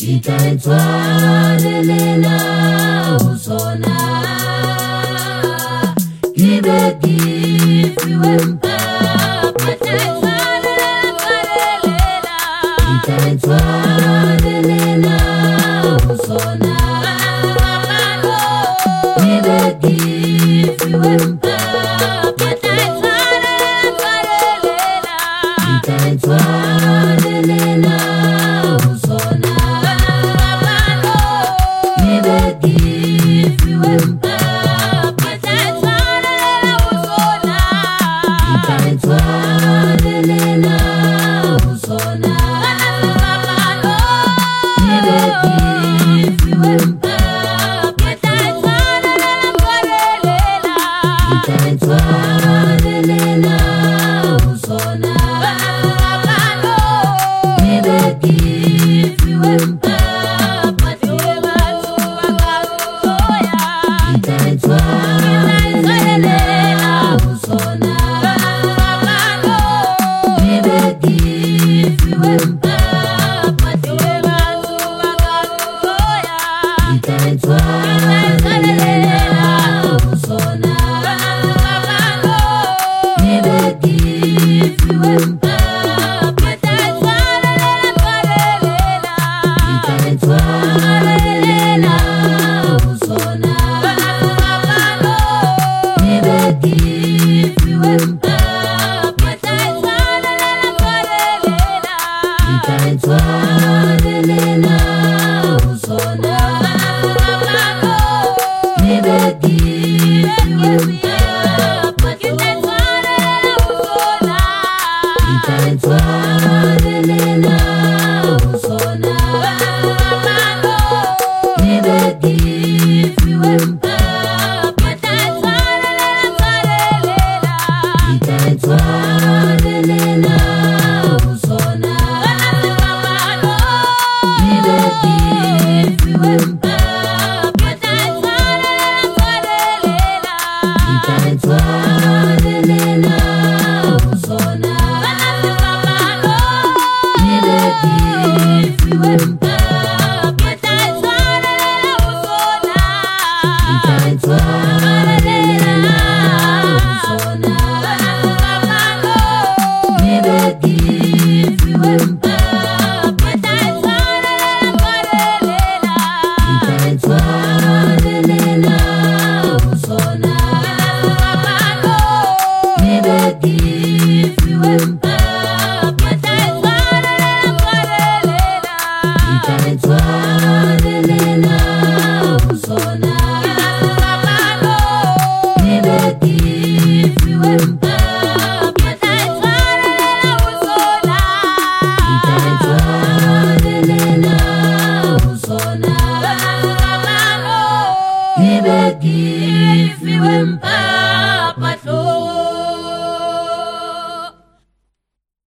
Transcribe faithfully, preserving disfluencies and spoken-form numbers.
Itaitwarelela usona Kibekifiwe mpapa Itaitwarelela usona Kibekifiwe mpapa Itaitwarelela usona Kibekifiwe mpapa Itaitwarelela usona Kibekifiwe mpapa Itaitwarelela usona Kibekifiwe mpapa Itaitwarelela usona Kibekifiwe mpapa Itaitwarelela usona Kibekifiwe mpapa Itaitwarelela usona Kibekifiwe mpapa Itaitwarelela usona Kibekifiwe mpapa Itaitwarelela usona Kibekifiwe mpapa Itaitwarelela usona Kibekifiwe mpapa Itaitwarelela usona Kibekifiwe mpapa Itaitwarelela usona Kibekifiwe mpapa Itaitwarelela usona Kibekifiwe mpapa Itaitwarelela usona Kibekifiwe mpapa Itaitwarelela usona Kibekifiwe mpapa